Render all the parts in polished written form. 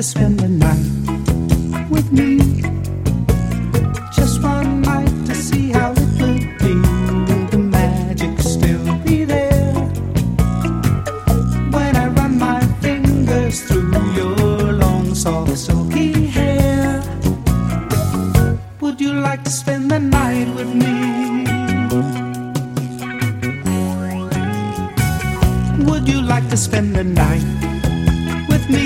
to spend the night with me? Just one night to see how it would be. Will the magic still be there when I run my fingers through your long, soft, silky hair? Would you like to spend the night with me? Would you like to spend the night with me?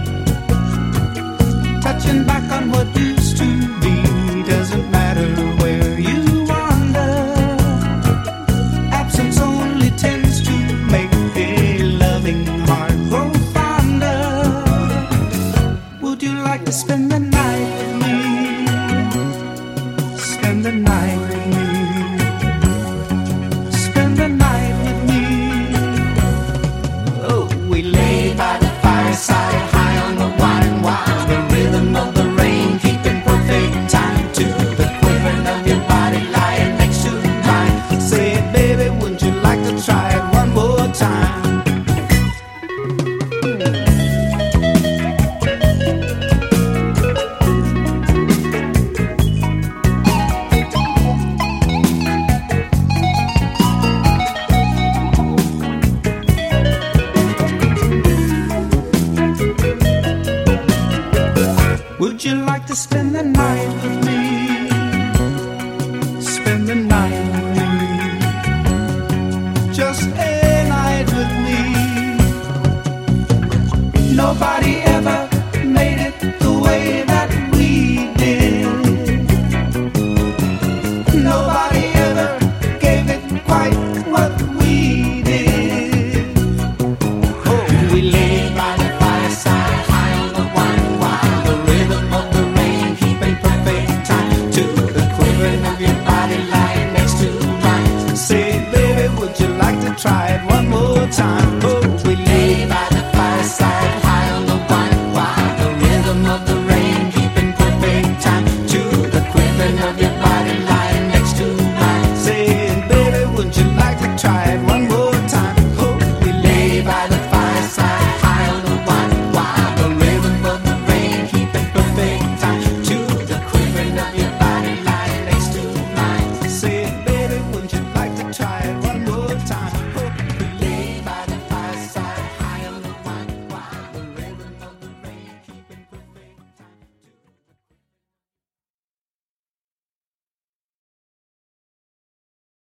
Touching back on what used to be. Doesn't matter where you wander. Absence only tends to make a loving heart grow fonder. Would you like to spend the night with me? Spend the night with me. Spend the night with me. Oh, we lay by the fireside, high on the wine, while the rhythm of the rain keeping perfect time to the quivering of your body lying next to mine. Say, baby, wouldn't you like to try it one more time? Would you like to spend the night with me? Spend the night with me. Just a night with me. Nobody ever made it the way that we did. Nobody ever gave it quite what we did. Oh, we lay by the fireside, high on the wine, while the rhythm of the rain keeping perfect time to the quivering of your body lying next to mine. Say, baby, would you like to try it one more time?